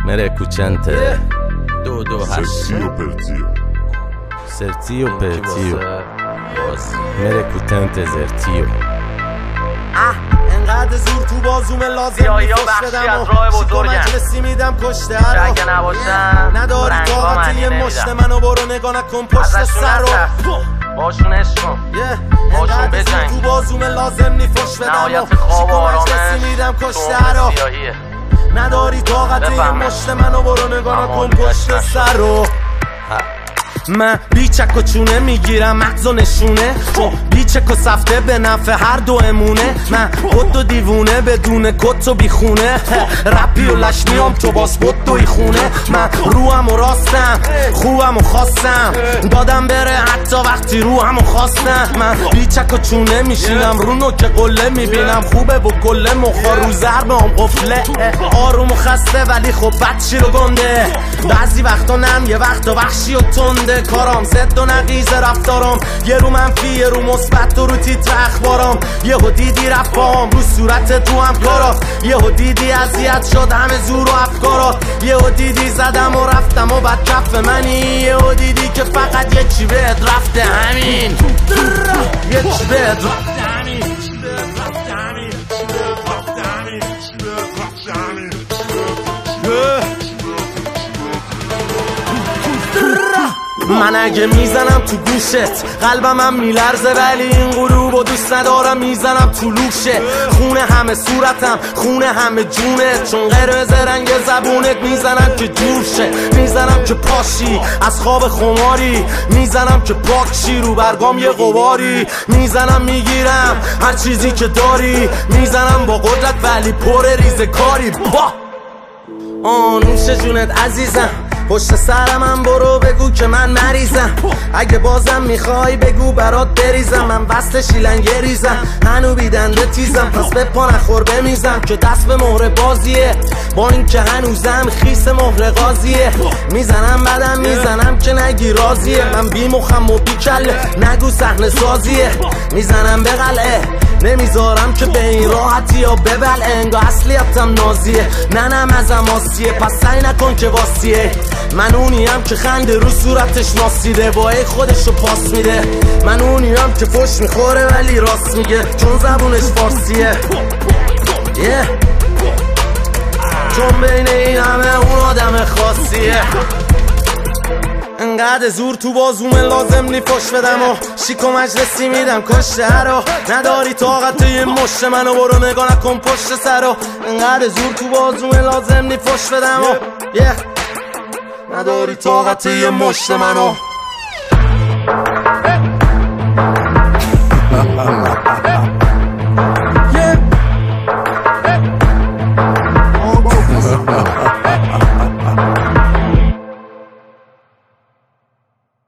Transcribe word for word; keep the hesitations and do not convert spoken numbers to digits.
Merecucente دو دو هشت سرتیو پرتیو سرتیو پرتیو مرکوتنت زرتیو انقدر زور تو بازوم لازم میفش بدم و شیکو مجلسی میدم کشته هر رو نداری طاقت یه مشت منو برو نگاه نکن پشت سر رو باشون عشق کن باشون بجنگ تو بازوم لازم نیفش بدم و شیکو مجلسی میدم کشته هر رو نداری طاقت یه مشت منو برو نگاه نکن پشت سر رو من بیچک و چونه میگیرم مغز و نشونه بیچک و سفته به نفع هر دو امونه من خود و دیوونه بدون کت و بیخونه رپی و لشنیام تو باس بود دوی خونه من روحم و راستم خوبم و خواستم دادم بره حتی وقتی روحم و خواستم من بیچک و چونه میشینم رو نوک قله میبینم خوبه و کله مخا رو ضربه هم قفله آروم و خسته ولی خب بدشی رو گنده بعضی وقتا نم یه وقتا وحشی و تنده کارام زد و نقیز رفتارم یه رو منفی یه رو مثبت و رو تیتر اخبارم یه ها دیدی رفت باهم رو صورت تو هم کارا یه ها دیدی اذیت شد همه زور و افکارا یه ها دیدی زدم و رفتم و بد کف منی یه ها دیدی که فقط یه چی بهت رفته همین یه چی بهت رفته همین من اگه میزنم تو گوشت قلبم هم میلرزه ولی این غروب و دوست ندارم میزنم تو لوشه خونه همه صورتم خونه همه جونت چون قرمز رنگ زبونت میزنم که جور شه میزنم که پاشی از خواب خماری میزنم که پاکشی رو برگام یه غباری میزنم میگیرم هر چیزی که داری میزنم با قدرت ولی پر ریزه کاری با آنوش جونت عزیزم پشت سرم هم برو بگو که من مریضم اگه بازم میخوای بگو برات بریزم من وصل شیلنگه ریزم هنو بیدنده تیزم پس به پا نخور بمیزم که دست به مهر بازیه با این که هنوزم خیس مهر غازیه میزنم بعدم میزنم که نگی رازیه من بی مخم و بی کله نگو صحنه سازیه میزنم به قلعه نمیذارم که به این راحتی یا ببل انگا اصلیتم نازیه ننم ازم آسیه پس سعی نکن که واسیه من اونیم که خنده رو صورتش ناسیده وای خودشو پاس میده من اونیم که فش میخوره ولی راست میگه چون زبونش فارسیه yeah. چون بین این همه اون آدم خاصیه انقدر زور تو بازوم لازم نی فش بدم و شیک و مجلسی میدم کشته هرو نداری طاقت یه مشت منو برو نگاه نکن پشت سرو انقدر زور تو بازوم لازم نی فش بدم و yeah. نداری طاقت یه مشت منو